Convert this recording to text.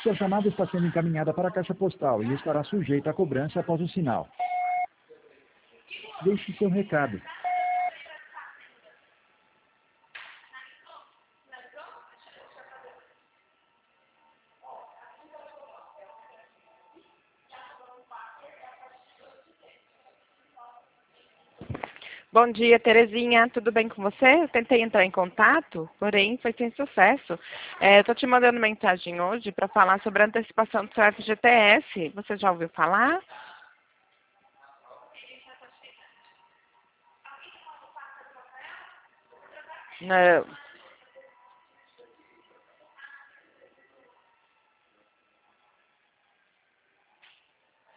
Sua chamada está sendo encaminhada para a caixa postal e estará sujeita à cobrança após o sinal. Deixe seu recado. Bom dia, Terezinha. Tudo bem com você? Eu tentei entrar em contato, porém foi sem sucesso. Estou te mandando mensagem hoje para falar sobre a antecipação do seu FGTS. Você já ouviu falar? Não.